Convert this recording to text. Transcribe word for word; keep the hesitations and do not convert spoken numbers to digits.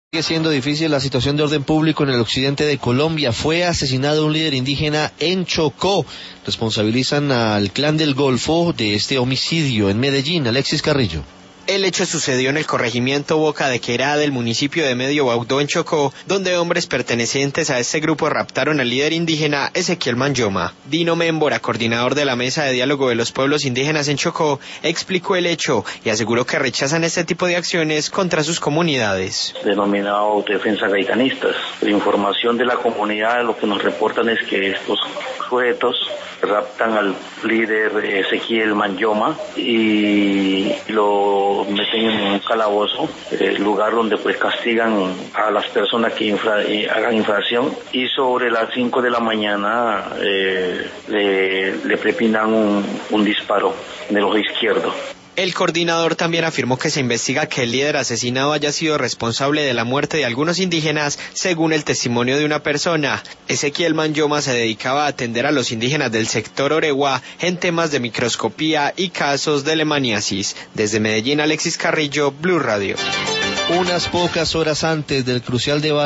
Sigue siendo difícil la situación de orden público en el occidente de Colombia. Fue asesinado un líder indígena en Chocó. Responsabilizan al Clan del Golfo de este homicidio en Medellín. Alexis Carrillo. El hecho sucedió en el corregimiento Boca de Querá del municipio de Medio Baudó en Chocó, donde hombres pertenecientes a este grupo raptaron al líder indígena Ezequiel Manyoma. Dino Mémbora, coordinador de la Mesa de Diálogo de los Pueblos Indígenas en Chocó, explicó el hecho y aseguró que rechazan este tipo de acciones contra sus comunidades. Denominado defensa gaicanistas. La información de la comunidad lo que nos reportan es que estos sujetos raptan al líder Ezequiel Manyoma y lo meten en un calabozo, el lugar donde pues castigan a las personas que infra, eh, hagan infracción, y sobre las cinco de la mañana eh, le, le prepinan un, un disparo en el ojo izquierdo. El coordinador también afirmó que se investiga que el líder asesinado haya sido responsable de la muerte de algunos indígenas, según el testimonio de una persona. Ezequiel Manyoma se dedicaba a atender a los indígenas del sector Oregua en temas de microscopía y casos de lemaniasis. Desde Medellín, Alexis Carrillo, Blue Radio. Unas pocas horas antes del crucial debate